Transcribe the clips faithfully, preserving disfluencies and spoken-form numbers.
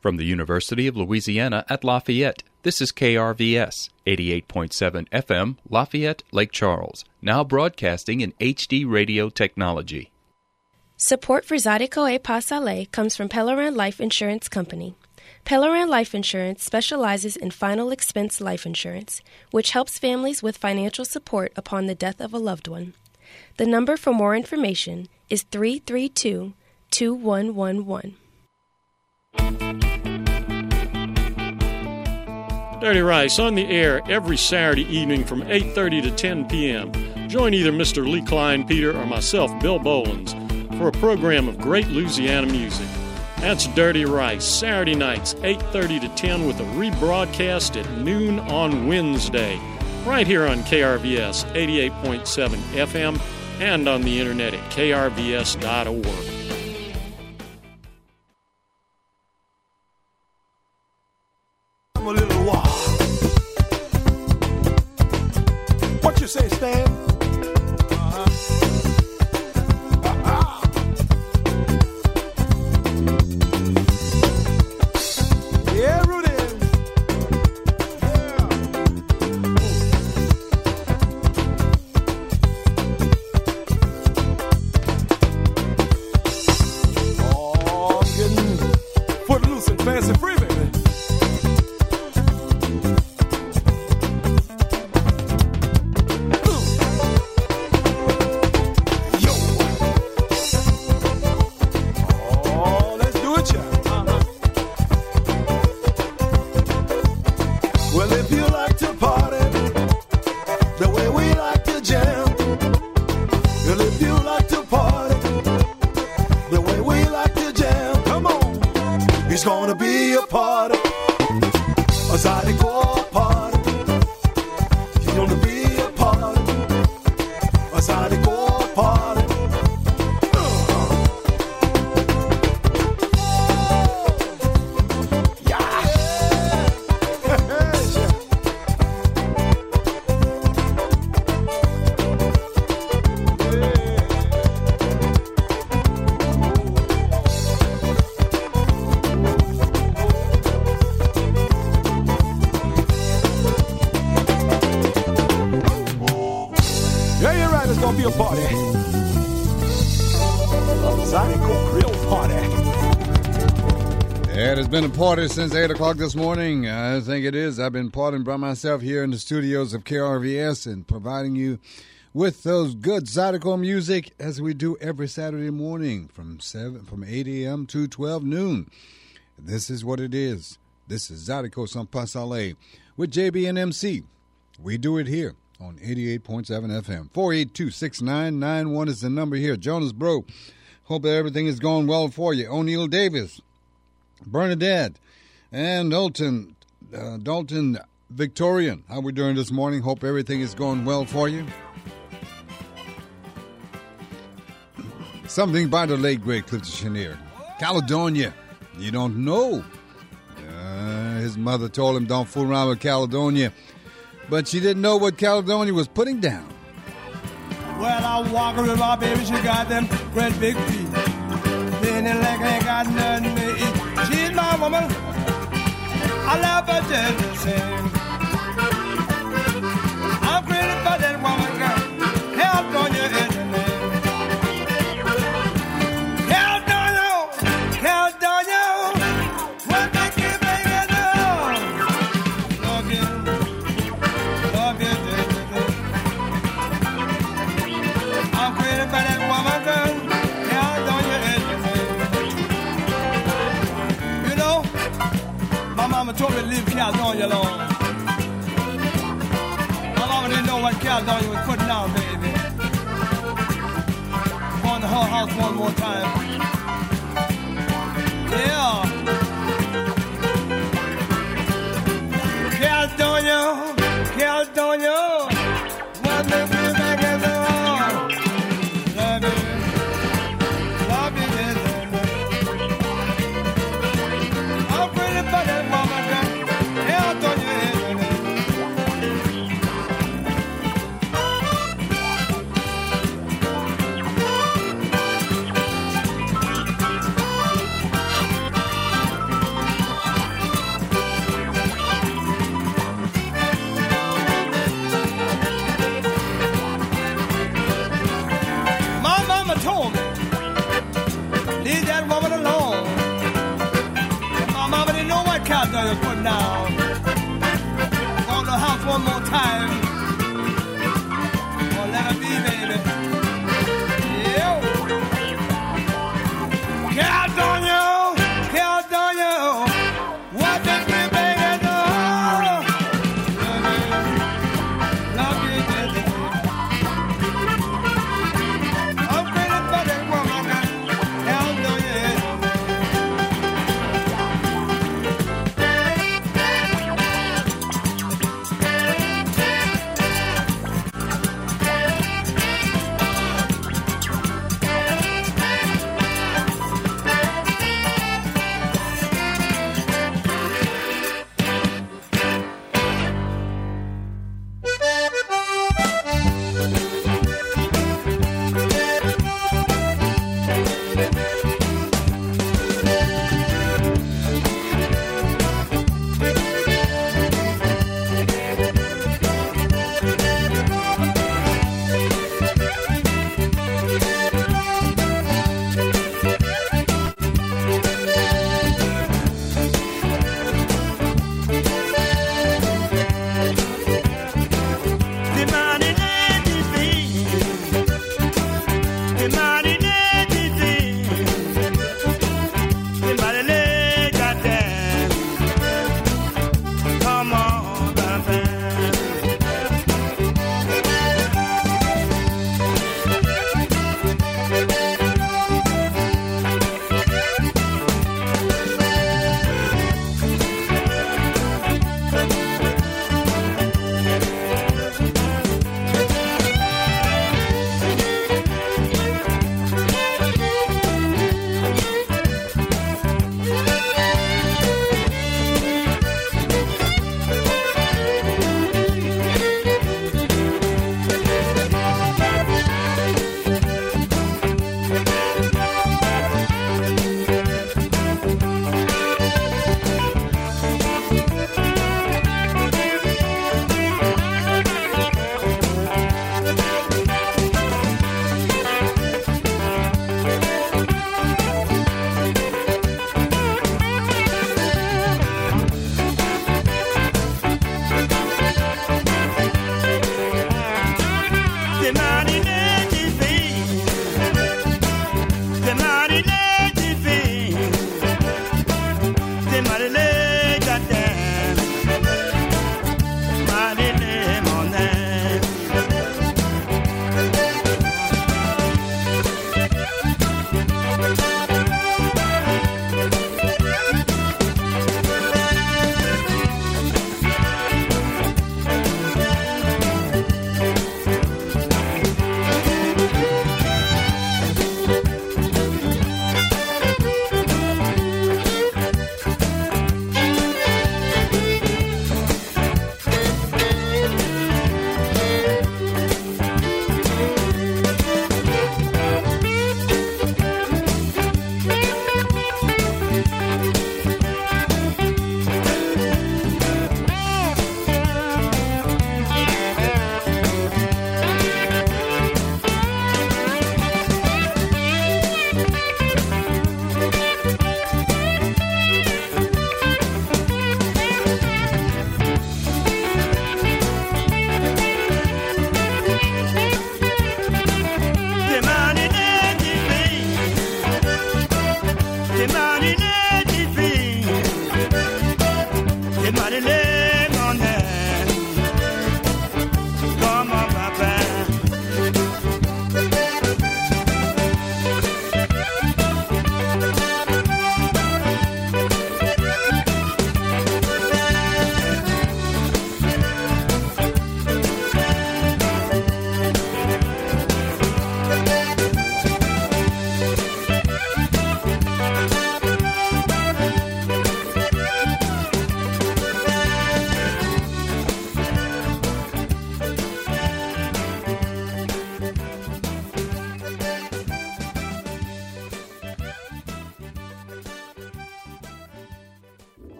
From the University of Louisiana at Lafayette, this is K R V S, eighty-eight point seven F M, Lafayette, Lake Charles, now broadcasting in H D radio technology. Support for Zydeco et Pas Aller comes from Pellerin Life Insurance Company. Pellerin Life Insurance specializes in final expense life insurance, which helps families with financial support upon the death of a loved one. The number for more information is three three two, two one one one. Dirty Rice on the air every Saturday evening from eight thirty to ten p.m. Join either Mister Lee Klein Peter or myself, Bill Bolins, for a program of great Louisiana music. That's Dirty Rice, Saturday nights, eight thirty to ten, with a rebroadcast at noon on Wednesday, right here on K R V S eighty-eight point seven F M and on the internet at K R V S dot org. A little while. What you say, Stan? Uh-huh. Uh-huh. Yeah, Rudy. Yeah. Oh, I'm getting footloose and fancy free, baby. It's gonna be a party, a Zydeco party. It's gonna be a party, a Zydeco party. Uh. Yeah. Be a party. Zydeco Grill party. It has been a party since eight o'clock this morning. I think it is. I've been partying by myself here in the studios of K R V S and providing you with those good Zydeco music as we do every Saturday morning from seven, from eight a.m. to twelve noon. This is what it is. This is Zydeco Sans Pas Aller with J B and M C. We do it here on eighty-eight point seven F M. four eight two, six nine nine one is the number here. Jonas Bro, hope that everything is going well for you. O'Neill Davis, Bernadette, and Dalton, uh, Dalton Victorian. How we doing this morning? Hope everything is going well for you. Something by the late, great Clifton Chenier. Caledonia. You don't know. Uh, his mother told him don't fool around with Caledonia. But she didn't know what Caledonia was putting down. Well, I walk with my baby, she got them great big feet. Leaning like ain't got nothing to eat. She's my woman. I love her just the same. I'm crazy for that woman, girl. Help on your head and name. Caledonia, Caledonia. What make you make it know? Love you. I'm crazy for that woman, girl. Caledonia is the name. You know, my mama told me to leave Caledonia alone. My mama didn't know what Caledonia was putting out, baby. On the whole house one more time. Yeah. Caledonia, Caledonia. What makes me make it so? Love you, love you, I'm pretty for that woman, girl. Caledonia is the name. come down. Go to the house one more time. Oh, let her be, baby. Yo. California, California, what did we bring it to? Love you, love you, I'm feeling for that woman, California.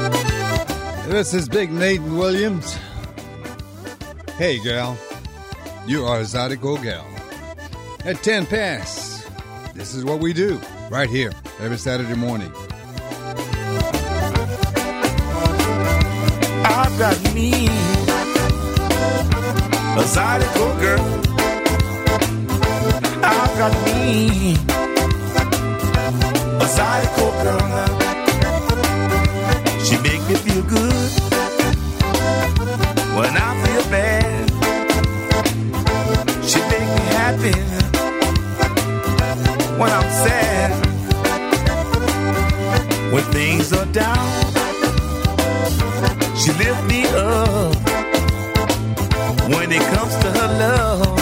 This is Big Nathan Williams. Hey, girl. You are a Zydeco gal. At ten past, this is what we do right here every Saturday morning. I've got me a Zydeco girl. I've got me a Zydeco girl. She make me feel good when I feel bad. She make me happy when I'm sad. When things are down, she lift me up. When it comes to her love,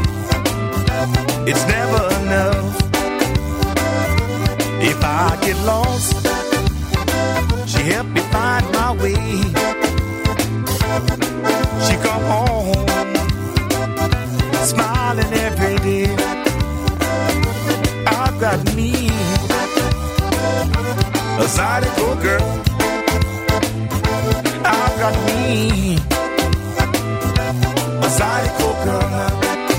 it's never enough. If I get lost, she help me find my way. She come home smiling every day. I've got me a Zydeco girl. I've got me a Zydeco girl.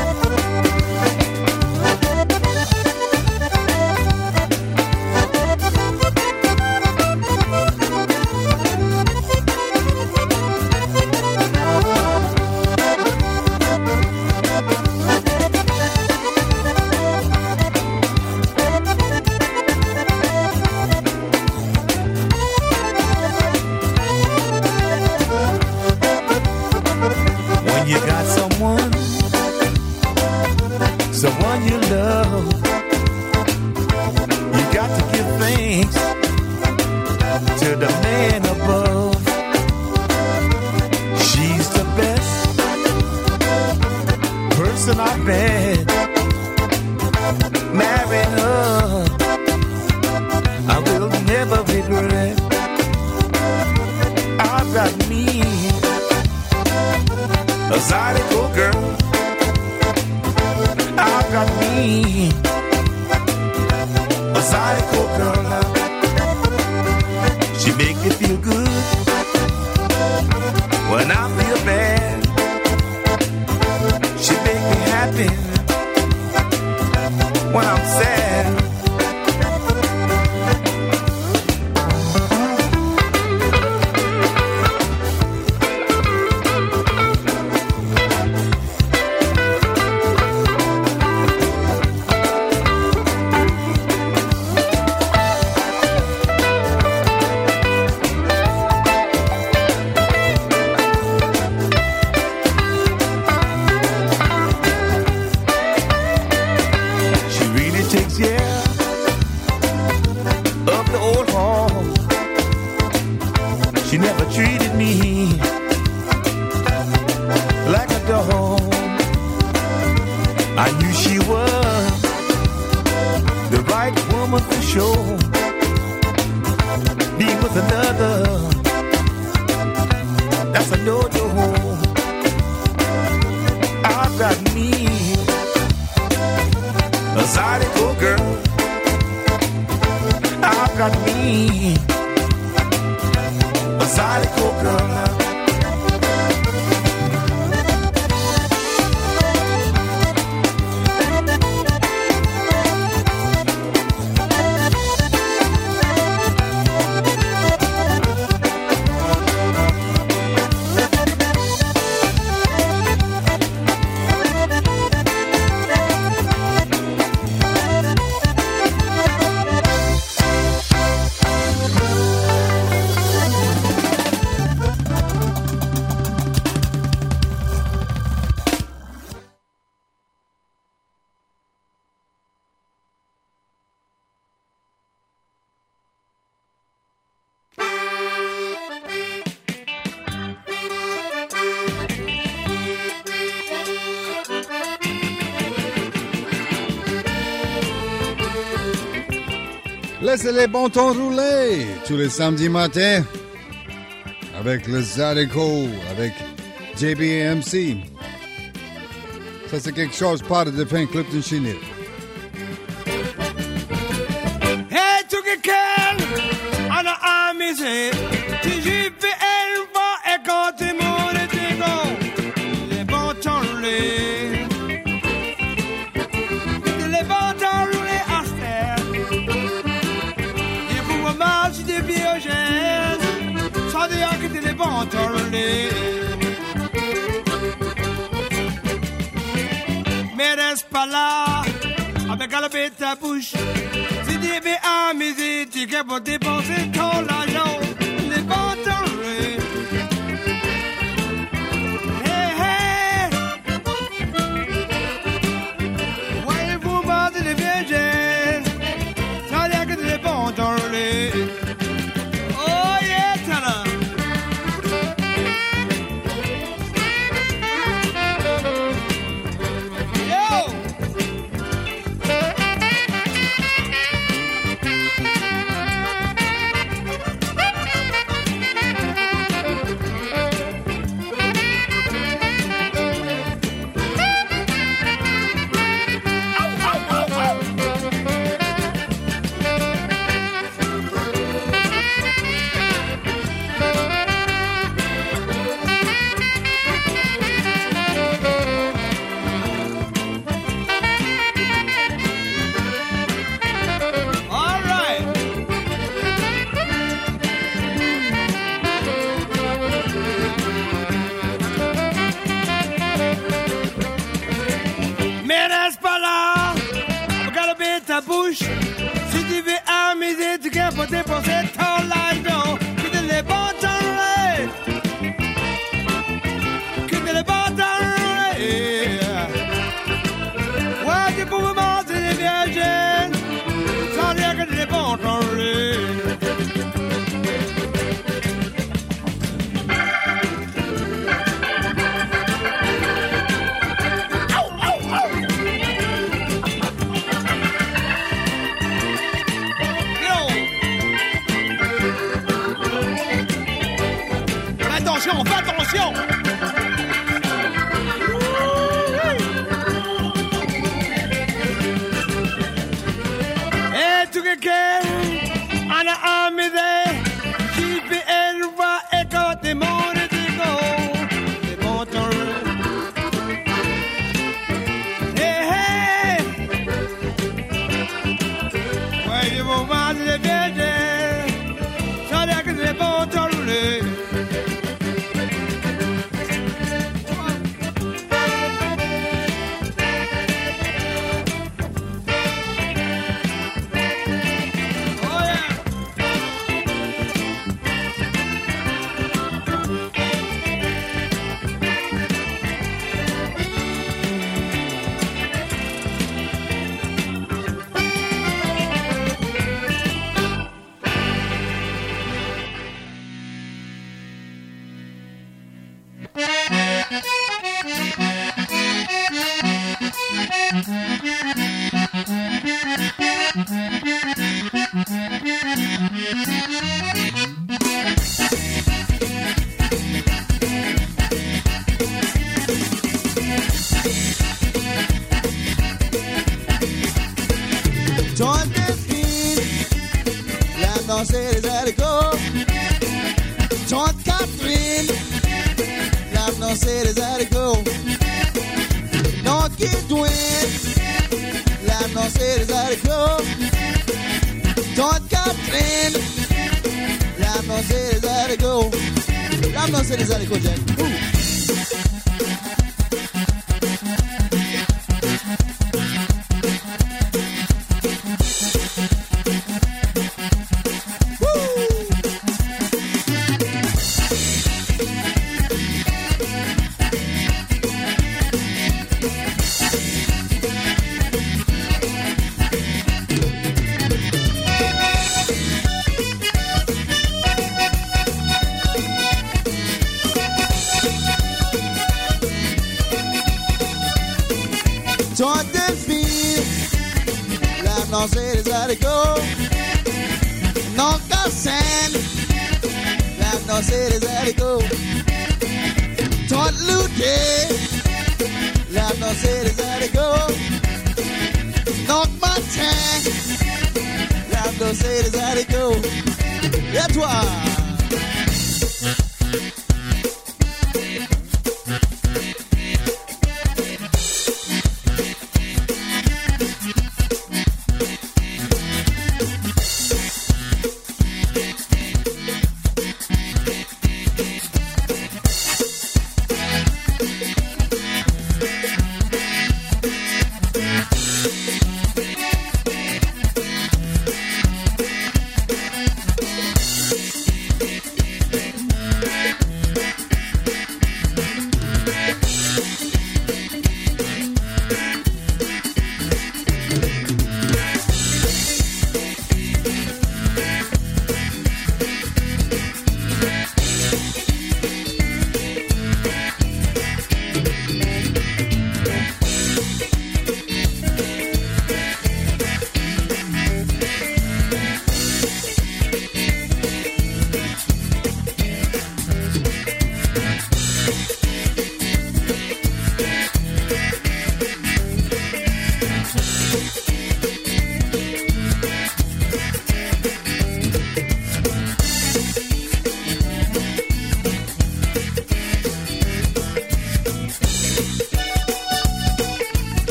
Someone you love, you got to give thanks to the man above. She's the best person I've met. Marry her, I will never regret. I've got me a Zydeco girl. I've got me a Zydeco girl now. She make me feel good when I feel bad. She make me happy when I'm sad. She never treated me like a dog. I knew she was the right woman for sure. Be with another, that's a no-no. I've got me a Zydeco girl. I've got me a Zydeco girl now. Laissez les bons tons rouler tous les samedis matins avec le Zydeco, avec J B M C. Ça, c'est quelque chose pas de fin Clifton Chenier. Hey, tu que quel en a amusé, tu j'y fais elle va et quand tu m'aurais dit non, les bons tons roulés. enrôler. Mais reste pas là, avec la bête ta bouche. Si tu veux amuser, tu peux pas dépenser ton argent. Les bons enrôler. Hey, hey. Voyez-vous battre les virgins, ça a l'air que les bons enrôler. Oh yeah, Tana. Bouche, si tu veux amuser, tu peux pas dépenser ton l'argent. Que de les bons temps, que de les bons temps. Ouais, tu peux manger des virgins, sans dire que de les bons temps. Attention, fais attention. Et tu quelqu'un, on a amusé, qui fait elle va écouter mon édigo. C'est bon ton hey, hey. Ouais, je vous vends les bébés, ça veut dire que c'est bon ton lait.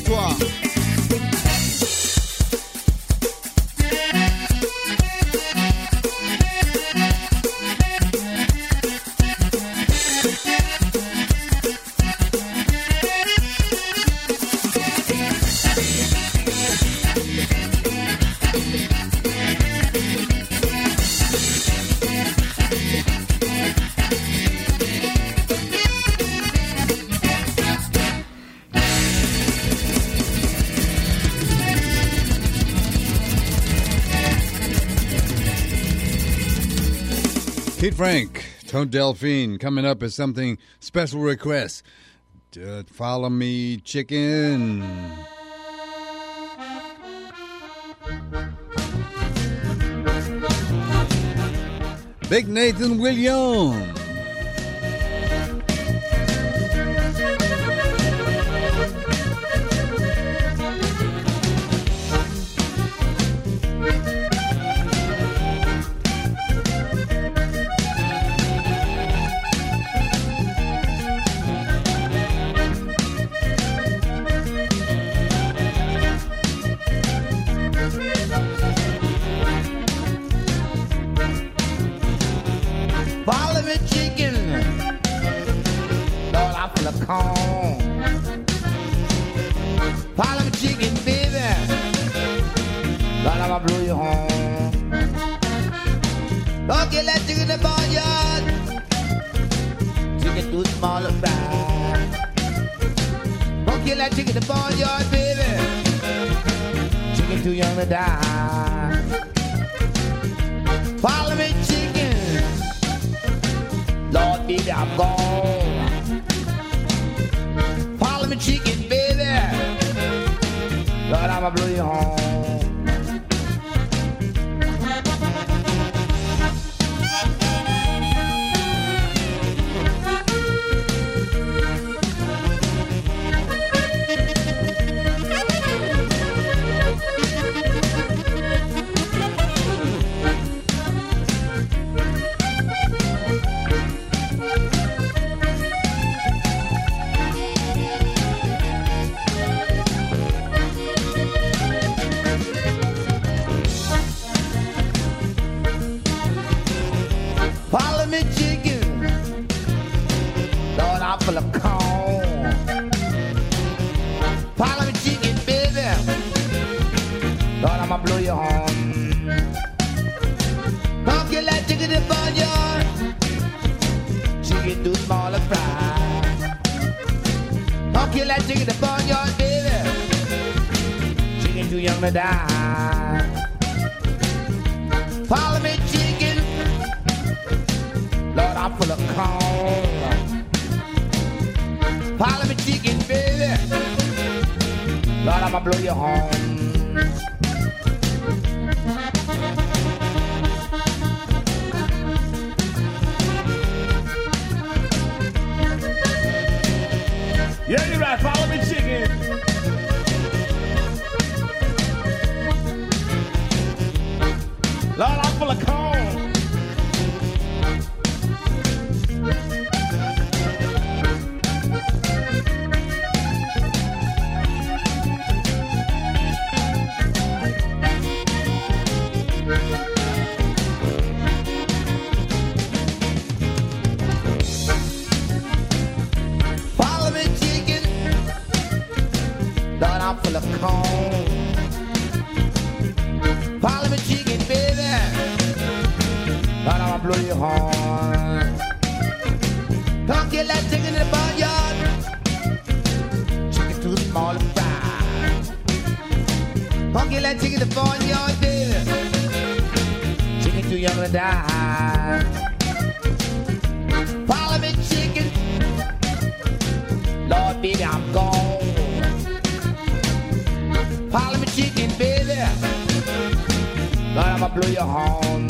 territoire. Pete Frank, Tone Delphine, coming up as something special request. Uh, follow me, chicken. Big Nathan Williams. Follow me, chicken. Lord, I'm full of corn. Follow me, chicken, baby. Lord, I'ma blow you home. Don't get that chicken in the barnyard. Chicken too small to fry. Don't get that chicken in the barnyard, baby. Chicken too young to die. Follow me, chicken. Lord, baby, I'm gone. Follow me, chicken, baby. Lord, I'ma blow you home. Follow me, chicken. Lord, I'm full of corn. Follow me, chicken, baby. Lord, I'ma blow you home. Don't get that chicken in the barnyard. Chicken too small to fry. Don't kill that chicken in the barnyard, baby. Chicken too young to die. Follow me, chicken. Lord, I'm full of corn. Follow me, chicken, baby. Lord, I'ma blow you home. Yeah, you're right. Follow me, chicken. Lord, I'm full of corn. Follow me, chicken. Lord, I'm full of corn. Follow me, chicken, baby. Lord, I'ma blow you home. Don't get that chicken in the barnyard. Chicken too small to fry. Don't get that chicken in the barnyard, baby. Chicken too young to die. Follow me, chicken. Lord, baby, I'm gone. Follow me, chicken, baby. Lord, I'ma blow your horn.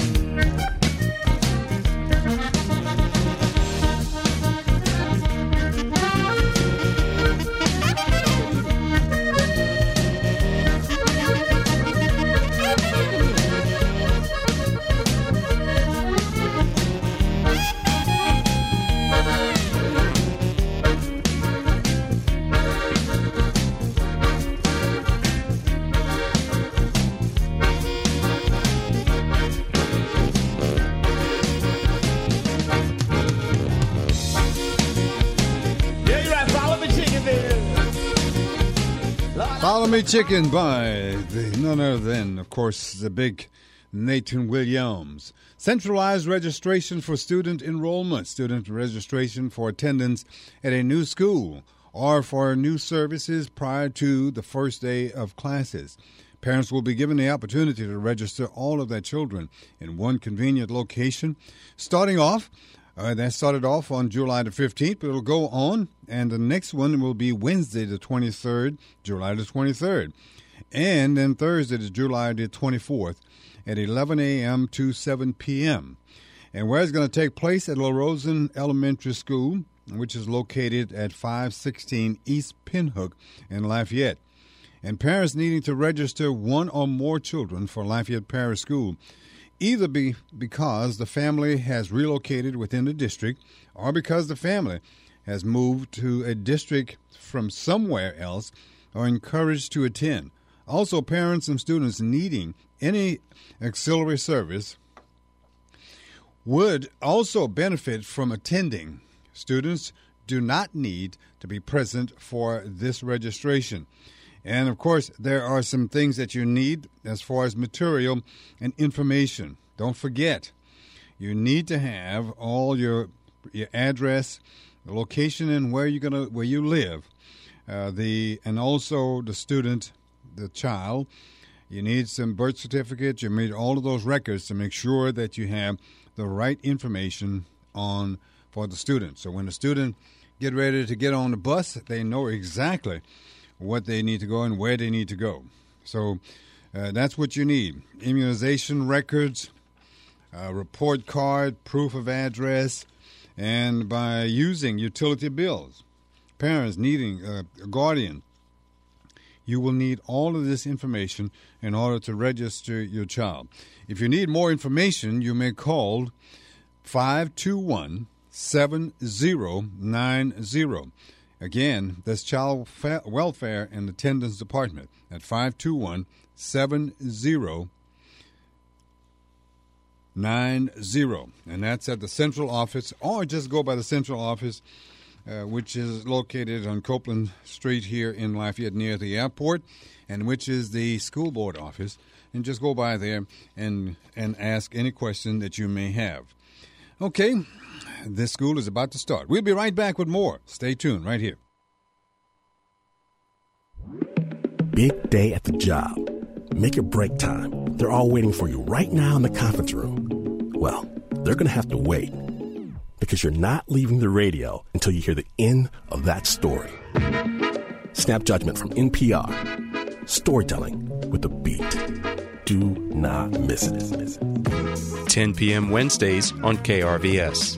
Follow Me Chicken by the, none other than, of course, the big Nathan Williams. Centralized registration for student enrollment, student registration for attendance at a new school or for new services prior to the first day of classes. Parents will be given the opportunity to register all of their children in one convenient location. Starting off, uh, that started off on July the fifteenth, but it'll go on, and the next one will be Wednesday the twenty-third, July the twenty-third, and then Thursday the July the twenty-fourth at eleven a.m. to seven p.m. And where it's going to take place at La Rosen Elementary School, which is located at five sixteen East Pinhook in Lafayette. And parents needing to register one or more children for Lafayette Parish School, either be because the family has relocated within the district or because the family has moved to a district from somewhere else, are encouraged to attend. Also, parents and students needing any auxiliary service would also benefit from attending. Students do not need to be present for this registration. And, of course, there are some things that you need as far as material and information. Don't forget, you need to have all your your address, the location, and where you're gonna where you live, uh, the and also the student, the child. You need some birth certificates. You need all of those records to make sure that you have the right information on for the student. So when the student get ready to get on the bus, they know exactly what they need to go and where they need to go. So uh, that's what you need. Immunization records, uh, report card, proof of address, and by using utility bills. Parents needing uh, a guardian. You will need all of this information in order to register your child. If you need more information, you may call five two one, seven zero nine zero. Again, that's Child Welfare and Attendance Department at five two one, seven zero nine zero. And that's at the central office, or just go by the central office, uh, which is located on Copeland Street here in Lafayette near the airport, and which is the school board office. And just go by there and, and ask any question that you may have. Okay. This school is about to start. We'll be right back with more. Stay tuned right here. Big day at the job. Make your break time. They're all waiting for you right now in the conference room. Well, they're going to have to wait because you're not leaving the radio until you hear the end of that story. Snap Judgment from N P R. Storytelling with a beat. Do not miss it. ten p.m. Wednesdays on K R V S.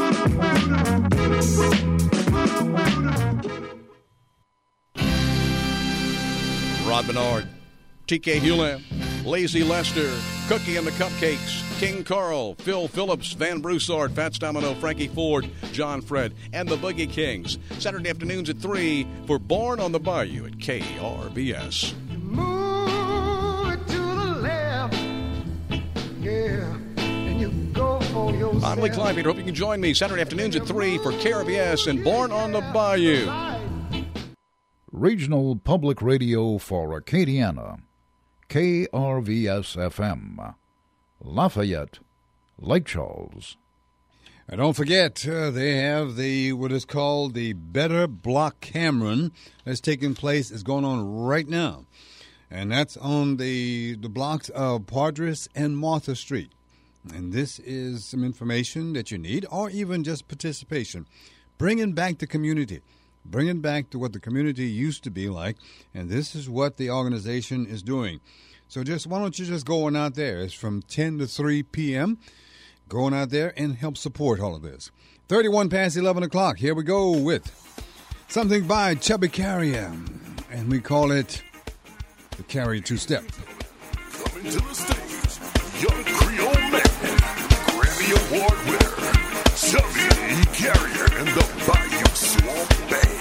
Rod Bernard, T K Hewland, Lazy Lester, Cookie and the Cupcakes, King Carl, Phil Phillips, Van Broussard, Fats Domino, Frankie Ford, John Fred, and the Boogie Kings. Saturday afternoons at three for Born on the Bayou at K R V S. Move to the left, yeah, and you go for yourself. I'm Lee Klein. Hope you can join me Saturday afternoons at three for K R V S and Born on the Bayou. Regional Public Radio for Acadiana, K R V S F M, Lafayette, Lake Charles. And don't forget, uh, they have the what is called the Better Block Cameron that's taking place, is going on right now. And that's on the, the blocks of Padres and Martha Street. And this is some information that you need, or even just participation. Bringing back the community. Bringing back to what the community used to be like. And this is what the organization is doing. So just why don't you just go on out there? It's from ten to three p.m. Going out there and help support all of this. thirty-one past eleven o'clock. Here we go with something by Chubby Carrier. And we call it the Carrier Two-Step. Coming to the stage, young Creole man, Grammy Award winner, Chubby Carrier and the Bayou Swamp Band.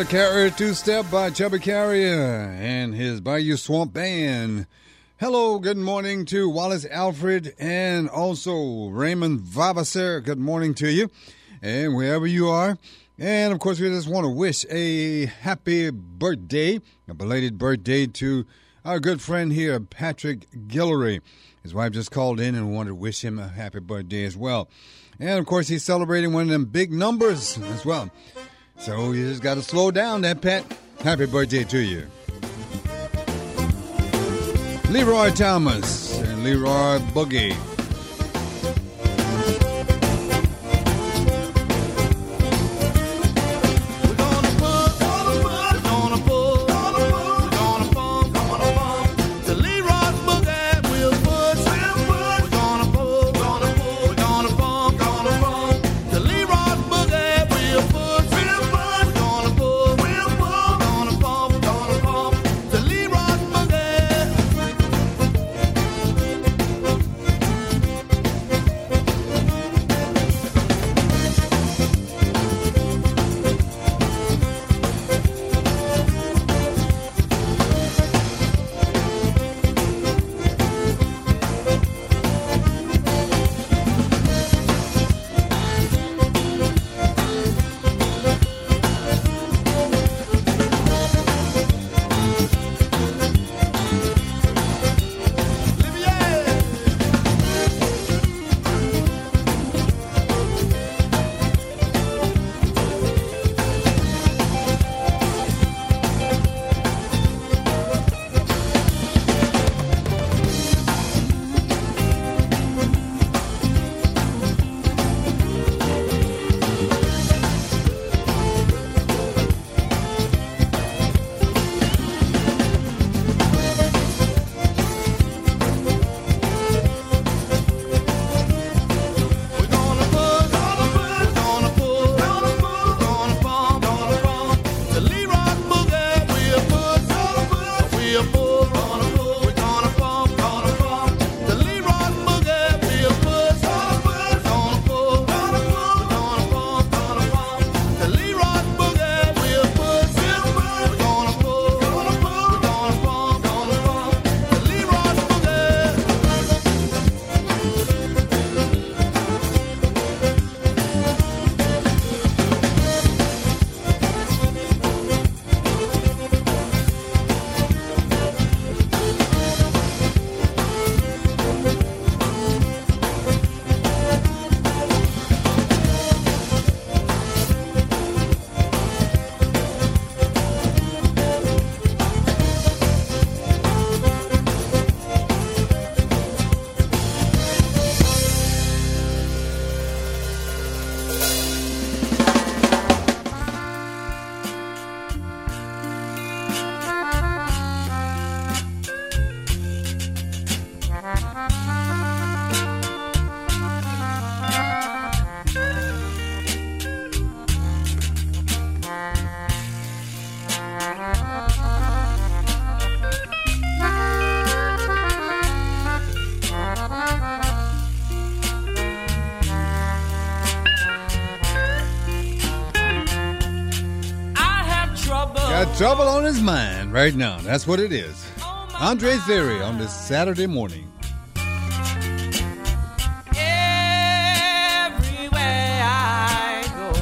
a Carrier two-step by Chubby Carrier and his Bayou Swamp Band. Hello, good morning to Wallace Alfred and also Raymond Vavaser. Good morning to you, and wherever you are. And, of course, we just want to wish a happy birthday, a belated birthday to our good friend here, Patrick Guillory. His wife just called in and wanted to wish him a happy birthday as well. And, of course, he's celebrating one of them big numbers as well. So you just got to slow down that, Pat. Happy birthday to you. Leroy Thomas and Leroy Boogie. Trouble on his mind right now. That's what it is. Andre Theory on this Saturday morning. Everywhere I go,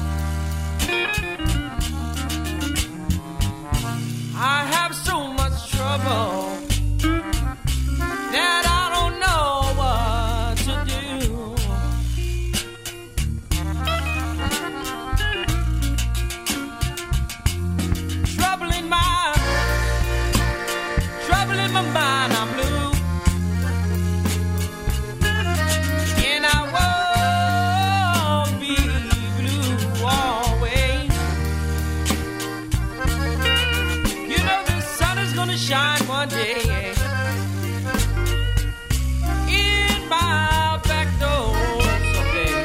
I have so much trouble that I don't know what to do. Trouble in my, trouble in my mind, I'm blue. And I won't be blue always. You know the sun is gonna shine one day in my back door someday.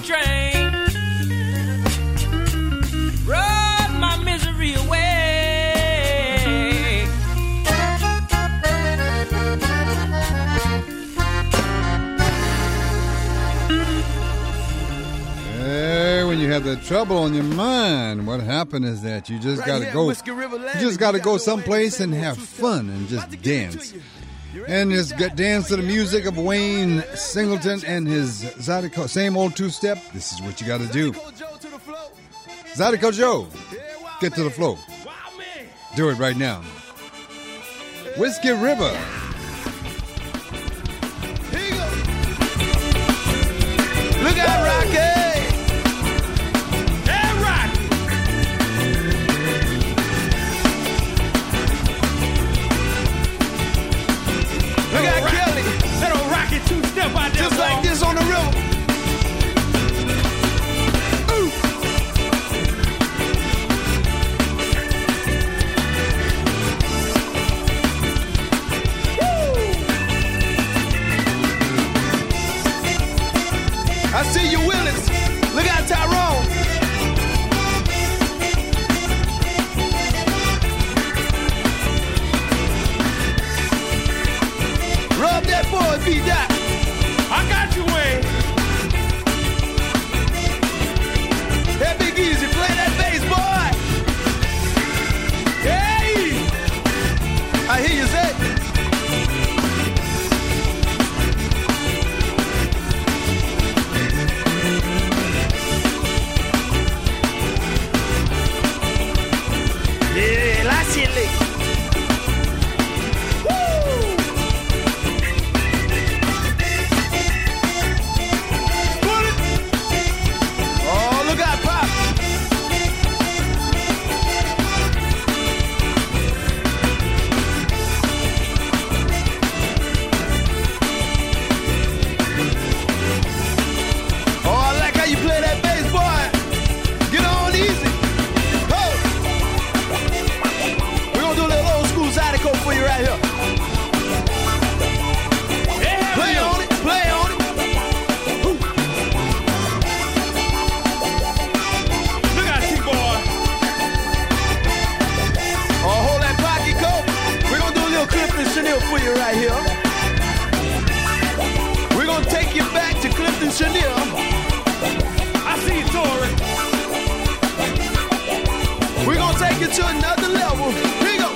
train. Rode my misery away. Hey, when you have the trouble on your mind, what happened is that you just Right got to here, go. Whiskey River Landing, You just got to you go got no way to someplace say and more have two-step. fun and just About to give it to dance. you. And just get dance to the music of Wayne Singleton and his Zydeco, same old two-step. This is what you got to do. Zydeco Joe, get to the flow. Do it right now. Whiskey River. Look out, Rocky! Hey, Rocky! Look out, Kelly! That old Rocky two-step out there. Just like this on the river. Ooh! I see you, Willis. Look out, Tyrone. Rub that boy, beat that. I got you, Wayne. Hey, Big Easy, play that bass, boy. Hey! I hear you say. Yeah, la chile. Woo! Pull it. Oh, look out, Pop. Oh, I like how you play that bass, boy. Get on easy. Oh. We're gonna do a little old school Zydeco for you right here. Play on it, play on it. Ooh. Look out, T-boy. Oh, hold that pocket coat. We're gonna do a little Clifton Chanel for you right here. We're gonna take you back to Clifton Chanel. I see you, Tori. We're gonna take you to another level. Here you go.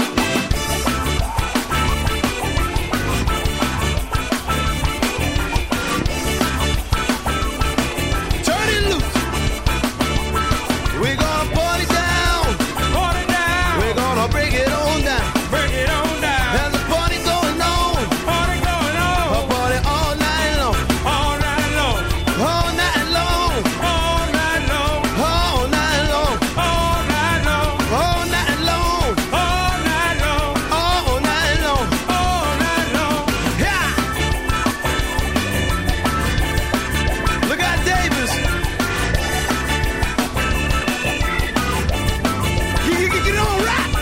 Turn it loose. We're gonna party down. Party down. We're gonna break it on down. Break it on down. There's a party going on. Party going on. A party all night long. All night long. All night long. All night long. All night long. All night long. All night long. All night long. All night long. All night long. Yeah. Look out, Davis. Get, get, get on right.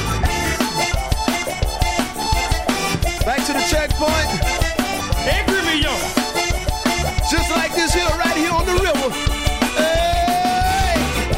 Back to the checkpoint. Hey, Grimmy, yo. Just like this here, right here on the river. Hey.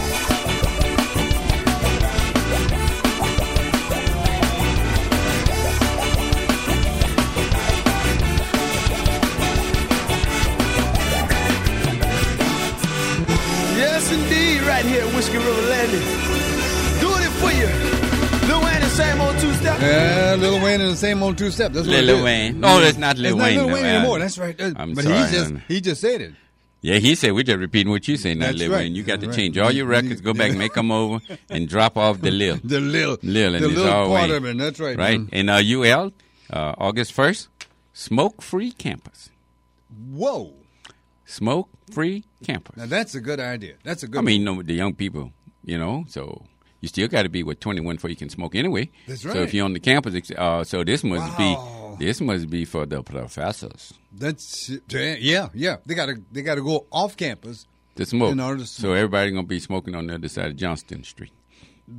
Yes, indeed, right here at Whiskey River Landing. Doing it for you. Lil Wayne, the same old two-step. Yeah, Lil Wayne and the same old two-step. That's what Lil it is. Wayne. No, that's not Lil It's Wayne, not Lil no, Wayne man. anymore. That's right. Uh, I'm but sorry, he just man. he just said it. Yeah, he said we're just repeating what you say, not That's Lil right. Wayne. You got to That's change right. all your records, go back, make them over, and drop off the Lil. The Lil. Lil, and the it's little all part Wayne. of it. That's right. Right? man. And uh, U L, uh, August first, smoke-free campus. Whoa. Smoke-free campus. Now that's a good idea. That's a good. I mean, no, the young people, you know, so you still got to be with twenty-one before you can smoke anyway. That's So right. if you're on the campus, ex- uh, so this must Wow. be this must be for the professors That's yeah, yeah. They gotta they gotta go off campus to smoke. in order to So smoke. everybody gonna be smoking on the other side of Johnston Street.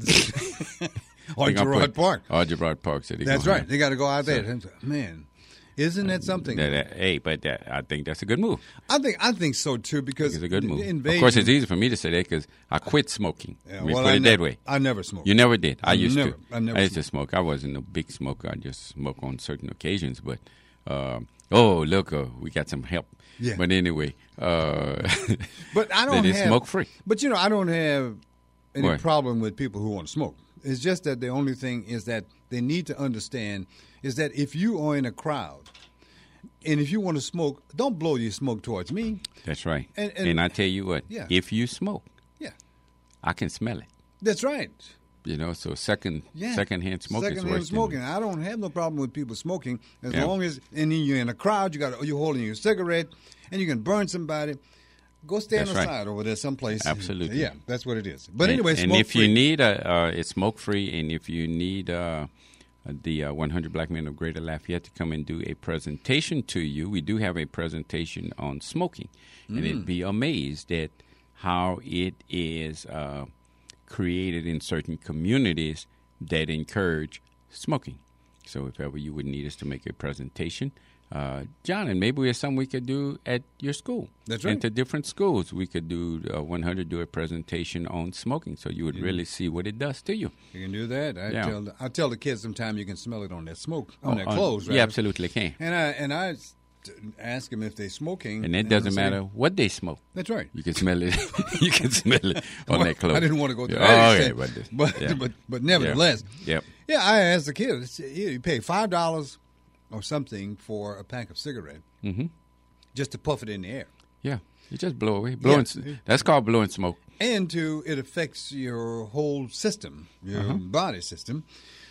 Or They gonna Gerard put- Park. Or Gerard Park. So they That's gonna right. have- They got to go out there. So- Man, Isn't that something? That, that, hey, but that, I think that's a good move. I think I think so too because it's a good move. Invasion, of course, it's easy for me to say that because I quit smoking. Yeah, we well, put I it never, that way. I never smoked. You never did. I used never, to. I never. I used smoked. to smoke. I wasn't a big smoker. I just smoke on certain occasions. But uh, oh, look, uh, we got some help. Yeah. But anyway, uh, but I don't that have smoke free. But you know, I don't have any what? problem with people who want to smoke. It's just that the only thing is that they need to understand is that if you are in a crowd and if you want to smoke, don't blow your smoke towards me. That's right. And, and, and I tell you what, yeah. if you smoke, yeah, I can smell it. That's right. You know, so second yeah. secondhand smoking is Secondhand worse smoking. than, I don't have no problem with people smoking as yeah. long as and then you're in a crowd. You got you're holding your cigarette and you can burn somebody. Go stand That's aside right. over there someplace. Absolutely. Yeah, that's what it is. But and, anyway, and smoke if free. you need a, uh, it's smoke free, and if you need uh, the uh, one hundred Black Men of Greater Lafayette to come and do a presentation to you, we do have a presentation on smoking, mm. and it'd be amazed at how it is uh, created in certain communities that encourage smoking. So if ever you would need us to make a presentation, uh, John, and maybe it's something we could do at your school. That's right. Into different schools, we could do uh, one hundred do a presentation on smoking, so you would Yeah. really see what it does to you. You can do that. I Yeah. tell the, I tell the kids sometimes you can smell it on their smoke, on Oh, their on- clothes. you rather. absolutely can. And I and I s- t- ask them if they're smoking, And it I doesn't say- matter what they smoke. That's right. You can smell it. You can smell it on Well, their clothes. I didn't want to go to Yeah. that Oh, extent, okay, but, but, yeah. but but nevertheless, Yeah. Yep. yeah. I asked the kids, yeah, you pay five dollars or something for a pack of cigarette, mm-hmm. just to puff it in the air. Yeah, you just blow away. Blowing. Yeah. That's called blowing smoke. And to it affects your whole system, your Uh-huh. body system,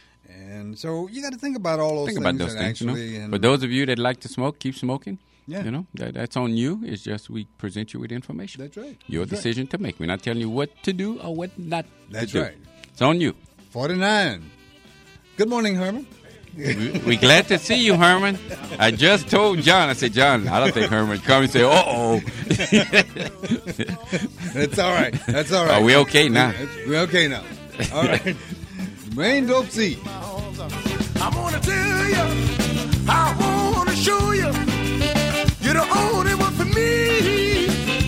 and so you got to think about all those Think things. about those that things. You actually, know? and For those of you that like to smoke, keep smoking. Yeah. You know, that, that's on you. It's just we present you with information. That's right. Your That's decision to make. We're not telling you what to do or what not That's to do. right. It's on you. forty-nine. Good morning, Herman. we, we glad to see you, Herman. I just told John. I said, John, I don't think Herman come and say, uh-oh. That's all right. That's all right. Are we okay now? We're okay now. All right. Main Dope C. I wanna tell you, I wanna show you, you're the only one for me.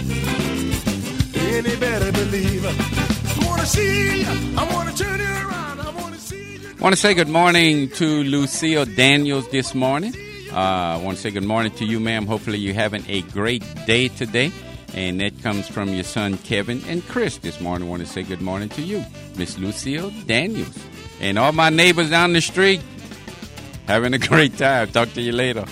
Any better believe? I wanna see you, I wanna turn you around, I wanna see you. I want to say good morning to Lucille Daniels this morning. Uh, I want to say good morning to you, ma'am. Hopefully you're having a great day today. And that comes from your son, Kevin, and Chris this morning. I want to say good morning to you, Miss Lucille Daniels. And all my neighbors down the street, having a great time. Talk to you later.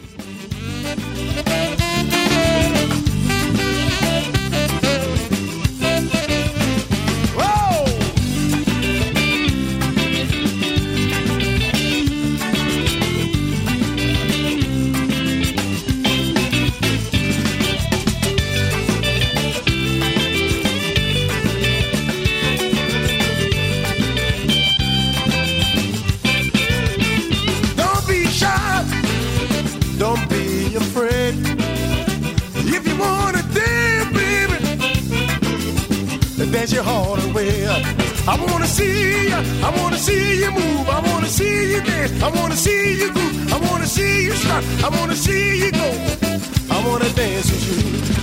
Don't be shy, don't be afraid. If you wanna dance, baby, dance your heart away. I wanna see you, I wanna see you move, I wanna see you dance, I wanna see you groove, I wanna see you stop, I wanna see you go, I wanna dance with you.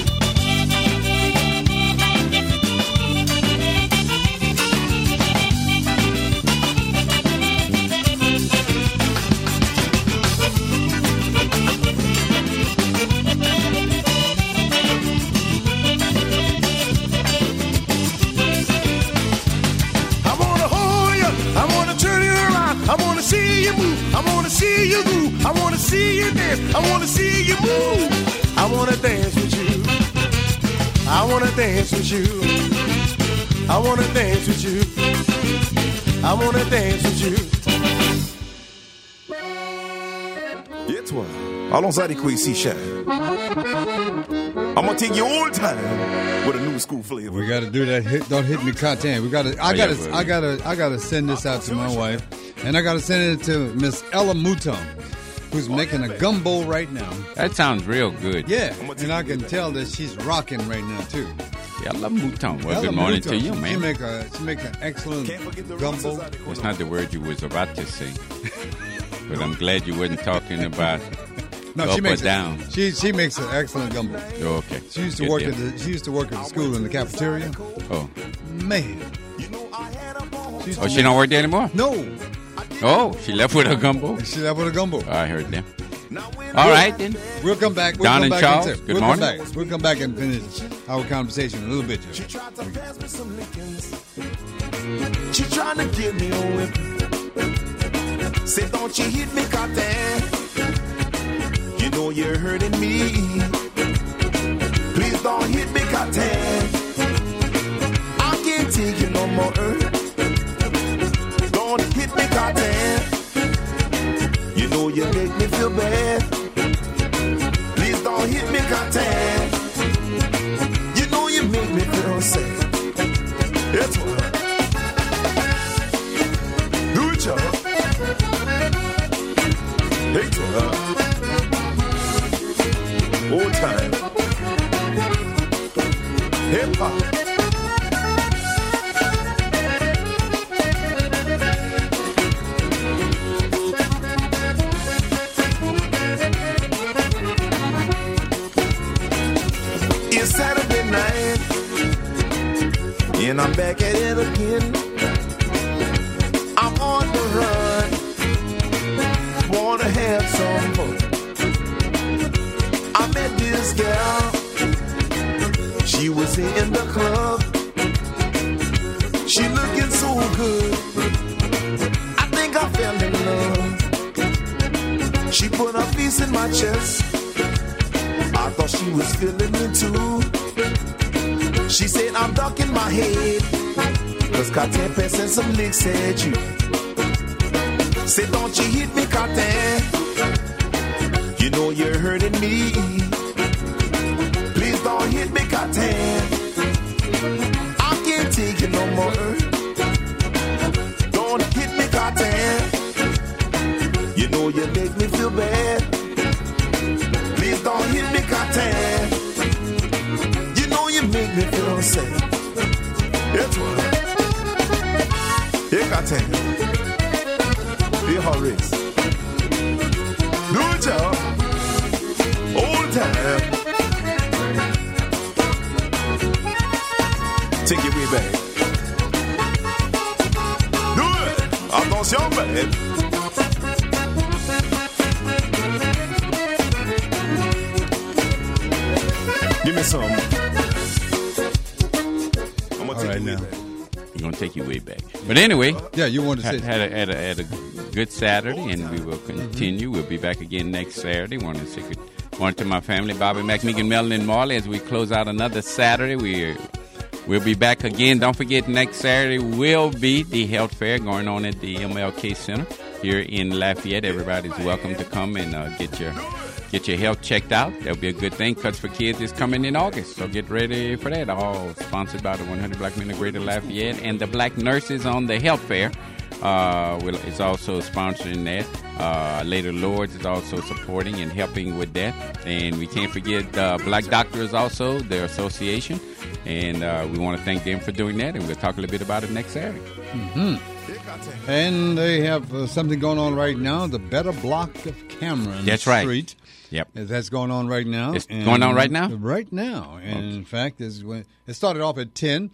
I wanna hold you, I wanna turn you around, I wanna see you move, I wanna see you move, I wanna see you dance, I wanna see you move, I wanna dance with you, I wanna dance with you, I wanna dance with you, I wanna dance with you. Et toi, allons à l'école ici, cher. I'm gonna take you all time with a new school flavor. We got to do that. Hit, don't hit me, Catan. We got to. I Oh, got yeah, to. well, I got to. I got to send this out to my wife, and I got to send it to Miss Ella Mouton, who's making a gumbo right now. That sounds real good. Yeah, and I can tell that she's rocking right now too. Ella Mouton. Well, Ella good morning Mouton, to you, She man. make a. She make an excellent gumbo. That's not the word you was about to say. But I'm glad you wasn't talking about No, up she makes or down. It, she she makes an excellent gumbo. Oh, okay. She used to Good work deal. at the she used to work at the school in the cafeteria. Oh. Man. She used Oh, to she don't work there anymore? No. Oh, she left with her gumbo? She left with her gumbo. I heard that. All right, then. We'll come back. We'll Don come and back Charles, and good we'll morning. Come back. We'll come back and finish our conversation in a little bit. She trying to get me a whip. Say, don't you hit me, Cotton. You know you're hurting me. Please don't hit me, Cotton. I can't take you no more. Don't hit me, Cotton. You know you make me feel bad. Please don't hit me, Cotton. You know you make me feel sad. That's what. Do it, y'all. Hey, y'all. Old time. Hip hop. It's Saturday night, and I'm back at it again. I'm on the run, wanna have some fun. I met this gal, she was in the club. She looking so good, I think I fell in love. She put her piece in my chest, I thought she was feeling me too. She said I'm ducking my head, cause Cotton passing some licks at you. Said don't you hit me, Cotton. You know you're hurting me. Please don't hit me, Cotton. I can't take it no more. Don't hit me, Cotton. You know you make me feel bad. Please don't hit me, Cotton. You know you make me feel sad. That's what. Hey, Cotton. Hey, Horace. Do it, y'all. Old time. Take it way back. Do it. Attention, babe. Give me some. I'm gonna All take right, it way now. back. We're going to take you way back. But anyway. Yeah, you wanted to had, say- had, a, had, a, had a good Saturday, and we will continue. We'll be back again next Saturday. Want to say good morning to my family, Bobby McMeegan, Melon, and Marley, as we close out another Saturday. We're, we'll be back again. Don't forget, next Saturday will be the health fair going on at the M L K Center here in Lafayette. Everybody's welcome to come and uh, get your get your health checked out. That'll be a good thing. Cuts for Kids is coming in August, so get ready for that. All sponsored by the one hundred Black Men of Greater Lafayette and the Black Nurses on the Health Fair. Uh, will, is also sponsoring that. Uh, Later Lords is also supporting and helping with that. And we can't forget uh, Black Doctors also, their association. And uh, we want to thank them for doing that. And we'll talk a little bit about it next Saturday. Mm-hmm. And they have uh, something going on right now, the Better Block of Cameron That's right. Street. Yep. That's going on right now. It's going on right now? Right now. And in fact, is when it started off at ten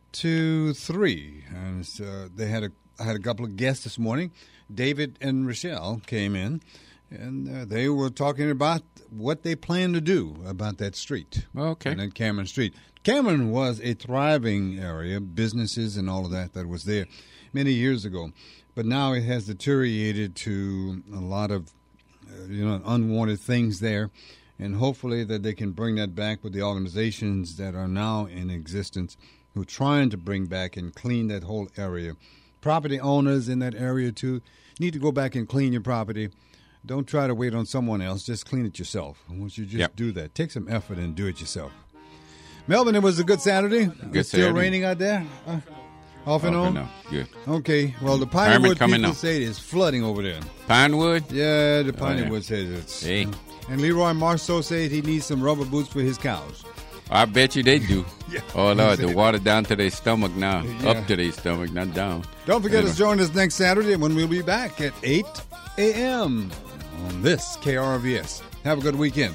to three. And so they had a I had a couple of guests this morning. David and Rochelle came in, and uh, they were talking about what they plan to do about that street. Okay. And that Cameron Street. Cameron was a thriving area, businesses and all of that that was there many years ago. But now it has deteriorated to a lot of, uh, you know, unwanted things there. And hopefully that they can bring that back with the organizations that are now in existence who are trying to bring back and clean that whole area. Property owners in that area, too, need to go back and clean your property. Don't try to wait on someone else. Just clean it yourself. Once you just Yep. do that, take some effort and do it yourself. Melvin, it was a good Saturday. Good It's still Saturday. raining out there? Uh, off and Off on? and on. Good. Okay. Well, the Herman Pinewood coming people on. say it's flooding over there. Pinewood? Yeah, the Oh, Pinewood yeah. says it's. Hey. And Leroy Marceau said he needs some rubber boots for his cows. I bet you they do. Yeah. Oh, Lord, the water down to their stomach now. Yeah. Up to their stomach, not down. Don't forget Anyway. to join us next Saturday when we'll be back at eight a m on this K R V S. Have a good weekend.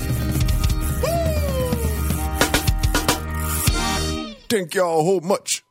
Thank y'all so much.